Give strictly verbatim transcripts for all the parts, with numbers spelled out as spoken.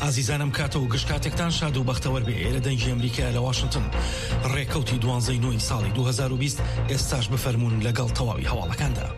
ئازیزانم کاتە و گشت کاتێکتان شاد و بەختەوەر بێ. ئێرە دەنگی ئەمریکا لە واشنگتن ڕێکەوتی دوانزەی نۆی ساڵی دوو هەزار و بیست ئێستاش بفەرمونون لەگەڵ تەواوی هەواڵەکاندا.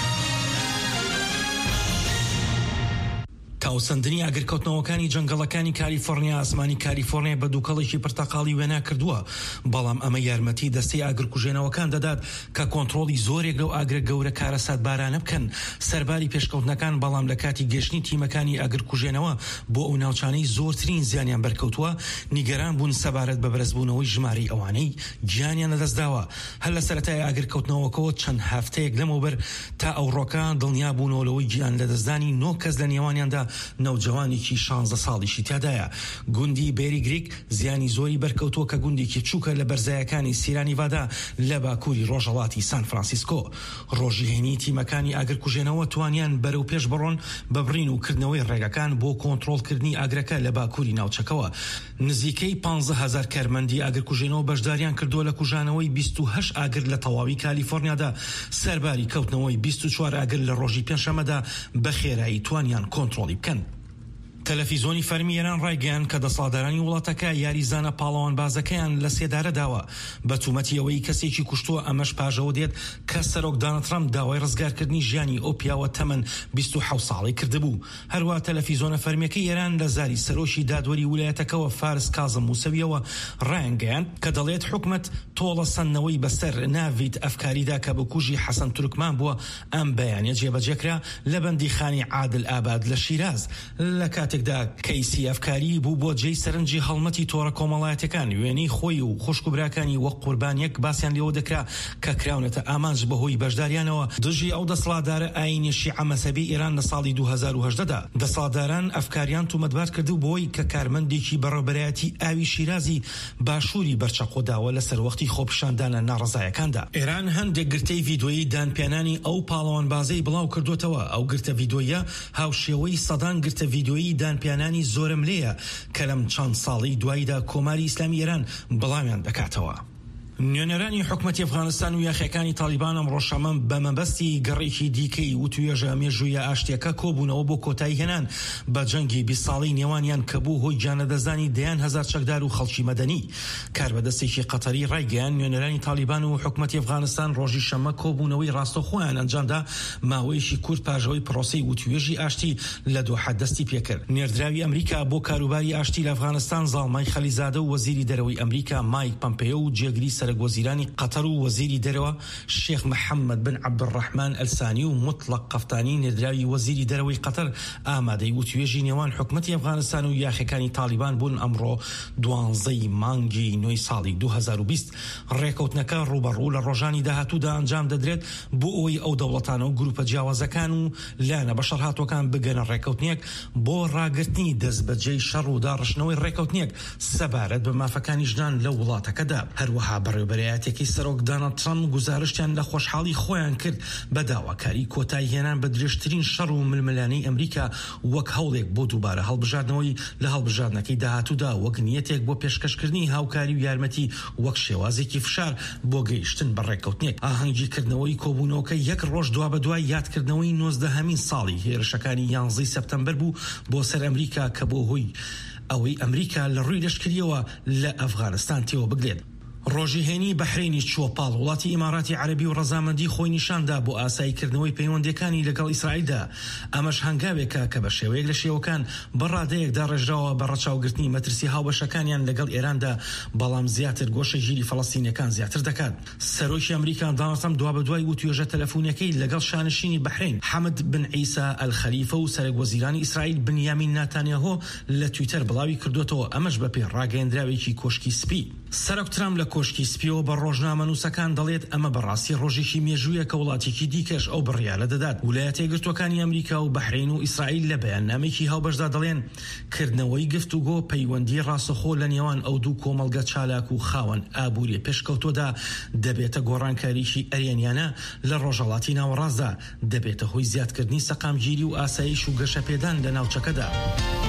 تاوسەندنی ئاگرکەوتنەوەکانی جەنگەڵەکانی کالیفۆرنیا ئاسمانی کالیفۆرنیا بە دووکەڵێکی پرتەقاڵی وێنا کردووە، بەڵام ئەمە یارمەتی دەستەی ئاگرکوژێنەوەکان دەدات کە کۆنتڕۆڵی زۆرێک لەو ئاگرە گەورە کارەسات بارانە بکەن. سەرباری پێشکەوتنەکان بەڵام لە کاتی گەشتنی تیمەکانی ئاگرکوژێنەوە بۆ ئەو ناوچانەی زۆرترین زیانیان بەرکەوتووە نیگەران بوون سەبارەت بە بەرزبوونەوەی ژمارەی ئەوانەی گیانیان لەدەستداوە. هەر لە سەرەتای ئاگرکەوتنەوەکەوە چەند هەفتەیەک لەمەوبەر تا ئەوڕۆکان دڵنیا بوونەوەی گیان لەدەستدانی نۆ کەس لە نێوانیاندا نەوجەوانێکی شانزدە ساڵیشی تیادایە. گوندی بێری گریک زیانی زۆری بەرکەوتووە کە گوندێکی چووکە لە بەرزایەکانی سیرانیڤادا لە باکووری ڕۆژهەڵاتی سان فرانسیسکۆ. ڕۆژیهێنی تیمەکانی ئاگرکوژێنەوە توانیان بەرەو پێش بڕۆن بە بڕین و کردنەوەی ڕێگەکان بۆ کۆنتڕۆڵکردنی ئاگرەکە لە باکووری ناوچەکەوە. نزیکەی پانزە هەزار کارمەندی ئاگرکوژێنەوە بەشداریان کردووە لە کوژانەوەی بیست و هەشت ئاگر لە تەواوی کالیفۆرنیادا، سەرباری کەوتنەوەی بیست و چوار ئاگر لە ڕۆژی پێنجشەممەدا بە خێرایی توانیان کۆنتڕۆڵی بکەن. تەلەڤیزۆنی فەرمی ئێران ڕایگەیاند کە دەسەڵاتدارانی وڵاتەکە یاریزانە پاڵەوان بازەکەیان لە سێدارە داوە بە تومەتی ئەوەی کەسێکی کوشتووە. ئەمەش پاژەوە دێت کە سەرۆک دۆناڵد ترامپ داوای ڕزگارکردنی ژیانی ئەو پیاوە تەمەن بیست و حەوت ساڵی کردبوو. هەروە تەلەڤیزۆنە فەرمیەکەی ئێران لە زاری سەرۆکی دادوەری ویلایەتەکەوە فارس کازم موسەویەوە ڕایگەیاند کە دەڵێت حکومەت تۆڵە سەنەوەی بەسەر ناویت ئەفکاریدا کە بکوژی حەسەن تورکمان بووە. ئەم بەیانیە جێبەجێکرا لە بەندیخانی عادل ئاباد لە شیراز لە کاتێکدا کەیسی ئەفکاری بوو بۆ جێی سەرنجی هەڵمەتی تۆڕە کۆمەڵایەتەکان. وێنەی خۆی و خوشکبراکانی وەک قوربانیەک باسییان لێوە دەکرا کە کراونەتە ئامانج بەهۆی بەشداریانەوە دژی ئەو دەسەڵاتدارە ئاینی شیعە مەذهبی ئێران لە ساڵی دوو هەزار و هەژدەدا. دەسەڵاتداران ئەفکاریان تومەتبار کردو بۆی کە کارمەندێکی بەڕێوەبەرایەتی ئاوی شیرازی باشووری بەرچەقۆداوە لە سەروەختی خۆپیشاندانە ناڕزایەکاندا. ئێران هەندێک گرتەی ڤیدۆیی دانپێنانی ئەو پاڵەوان بازەی بڵاو کردوتەوە. ئەو گرتە ڤیدۆیە هاوشێوەی سەدان گرتە ڤیدۆیی دانپێنانی زۆرم لێیە کە لەم چەند ساڵی دواییدا کۆماری ئیسلامی ئێران بڵاویان دەکاتەوە. نوێنەرانی حکومەتی ئەفغانستان و یاخیەکانی تالیبان ئەم ڕۆژەمە بە مەبەستی گەڕێکی دیکەی و توێژە مێژوویە ئاشتیەکە کۆبوونەوە بۆ کۆتایی هێنان بە جەنگی بیست ساڵی نێوانیان کە بوو هۆی گیانەدەزانی دەیان هەزار چەکدار و خەڵکی مەدەنی. کاربەدەستێکی قەتەری ڕایگەیاند نوێنەرانی تالیبان و حکومەتی ئەفغانستان ڕۆژی شەمە کۆبوونەوەی ڕاستەوخۆیان ئەنجامدا ماوەیەکی کورت پاژەوەی پرۆسەی وتوێژی ئاشتی لە دۆحە دەستی پێکرد. نێردراوی ئەمریکا بۆ کاروباری ئاشتی لە ئەفغانستان زاڵمای خەلیزادە و وەزیری دەرەوەی ئەمریکا مایک پەمپێۆ و جێگری وەزیرانی قەتەر و وەزیری دەرەوە شێخ محەممەد بن عەبدوڕەحمان ئەلسانی و مطلق قەفتانی نێردراوی وەزیری دەرەوەی قەتەر ئامادەی وتوێژی نێوان حکومەتی ئەفغانستان و یاخیەکانی تالیبان بوون ئەمڕۆ دوانزەی مانگی نۆی ساڵی دوو هەزار و بیست. ڕێکەوتنەکە ڕوبەڕوو لە ڕۆژانی داهاتوودا ئەنجام دەدرێت بۆ ئەوەی ئەو دەوڵەتانە و گروپە جیاوازەکان و لایەنە بەشەر هاتووەکان بگەنە ڕێکەوتنێک بۆ ڕاگرتنی دەست بەجێی شەڕ و داڕشنەوەی ڕێکەوتنێک سەبارەت بە مافەکانی ژنان لە وڵاتەکەدا. هەروەها بەڕێوەبەرایەتێکی سەرۆک دۆناڵد ترامپ گزارشتیان لە خۆشحاڵی خۆیان کرد بە داواکاری کۆتایی هێنان بە درێژترین شەڕ و ململانەی ئەمریکا وەک هەوڵێک بۆ دووبارە هەڵبژاردنەوەی لە هەڵبژاردنەکەی داهاتوودا وەک نیەتێک بۆ پێشکەشکردنی هاوکاری و یارمەتی وەک شێوازێکی فشار بۆ گەیشتن بە ڕێکەوتنێک. ئاهەنگیکردنەوەی کۆبوونەوەکە یەک ڕۆژ دوا بە دوای یادکردنەوەی نۆزدەهەمین ساڵی هێرشەکانی یانزەی سەپتەمبەر بوو بۆ سەر ئەمریکا کە بۆ هۆی ئەوەی ئەمریکا لە ڕووی لەشکریەوە لە ئەفغانستان تێوە بگرێت. ڕۆژیهێنی بەحرینی چووەپاڵ وڵاتی ئیماراتی عەرەبی و ڕەزامەندی خۆی نیشاندا بۆ ئاساییکردنەوەی پەیوەندیەکانی لەگەڵ ئیسرائیلدا. ئەمەش هەنگاوێکە کە بە شێوەیەک لە شێوەکان بەڕادەیەکدا ڕێژراوە بە ڕەچاوگرتنی مەترسی هاوبەشەکانیان لەگەڵ ئێراندا، بەڵام زیاتر گۆشە ژیری فەڵەستینیەکان زیاتر دەکات. سەرۆکی ئەمریکا دۆناڵد ترامپ دوا بەدوای وتوێژە تەلەفۆنیەکەی لەگەڵ شانشینی بەحرین حەمد بن عیسا ئەلخەلیفە و سەرۆک وەزیرانی ئیسرائیل بنیامین ناتانیاهۆ لە تویتەر بڵاوی کردوتەوە، ئەمەش بە پێ ڕاگەیەندراوێکی کۆشکی سپی. سەرۆک ترامپ لە کۆشکی سپیەوە بە ڕۆژنامە نووسەکان دەڵێت ئەمە بەڕاستی ڕۆژێکی مێژوویە کە وڵاتێکی دیکەش ئەو بڕیارە دەدات. ویلایەتە یەکگرتووەکانی ئەمریکا و بەحرین و ئیسرائیل لە بەیاننامەیەکی هاوبەشدا دەڵێن کردنەوەی گفتوگۆ پەیوەندی ڕاستەخۆ لە نێوان ئەو دوو کۆمەڵگە چالاک و خاوەن ئابووری پێشکەوتۆدا دەبێتە گۆڕانکاریشی ئەریانیانە لە ڕۆژهەڵاتی ناوەڕاستدا، دەبێتە هۆی زیادکردنی سەقامگیری و ئاسایش و گەشەپێدان لە ناوچەکەدا.